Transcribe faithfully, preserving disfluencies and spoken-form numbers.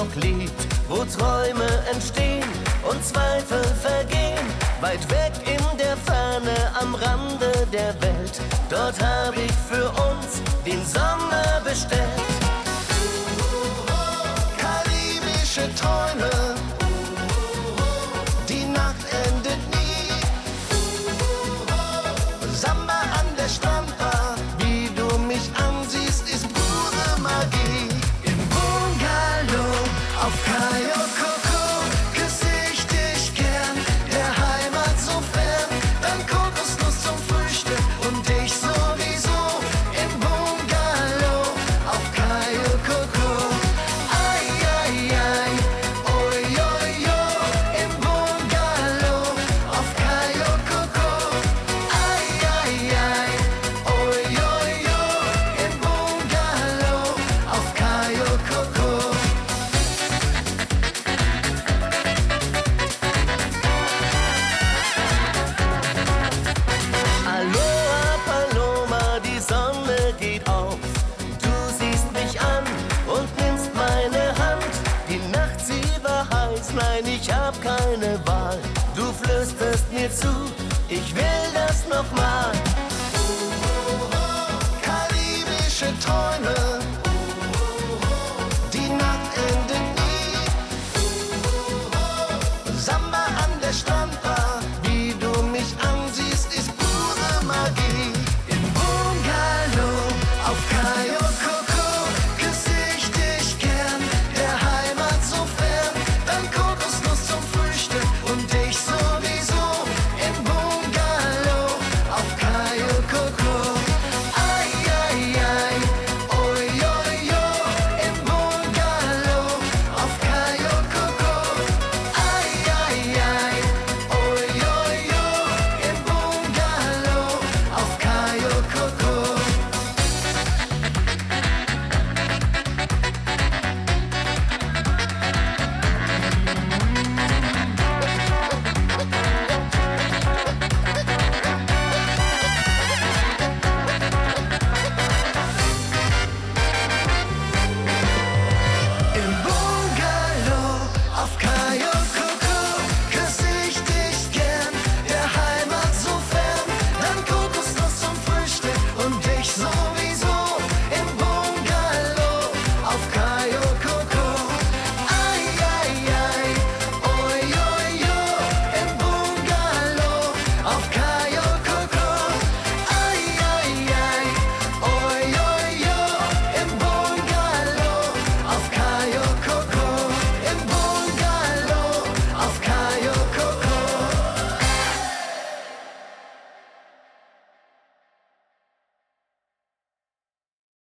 auch liebt, wo Träume entstehen und Zweifel vergehen. Weit weg in der Ferne, am Rande der Welt, dort hab ich für uns den Sommer bestellt. Karibische Träume, die Nacht endet nie. Samba an der Strandbar, wie du mich ansiehst, ist pure Magie. Im Bungalow auf Cayo Coco küsse ich dich gern, der Heimat so fern, dann Kokosnuss zum Frühstück und dich sowieso. Im Bungalow auf Cayo Coco, ai, ai, ai, oi, oi, oi. Im Bungalow auf Cayo Coco, ai, ai, ai, oi, oi, oi. Im Bungalow auf Cayo Coco. Aloha Paloma, die Sonne geht auf. Du siehst mich an und nimmst meine Hand. Die Nacht, sie war heiß, nein, ich hab keine Wahl. Du flüsterst mir zu, ich will das nochmal. Karibische Träume, die Nacht endet nie. Samba an der Strandbar, wie du mich ansiehst, ist pure Magie. Im Bungalow auf Cayo Coco küsse ich dich gern, der Heimat so fern, dann Kokosnuss zum Frühstück und dich sowieso. Im Bungalow auf Cayo Coco, ai, ai, ai, oi, oi, oi. Im Bungalow auf Cayo Coco, ai, ai, ai, oi, oi, oi. Im Bungalow auf Cayo Coco. Im Bungalow auf Cayo Coco küsse ich dich gern, der Heimat so fern, dann Kokosnuss zum Frühstück und dich sowieso.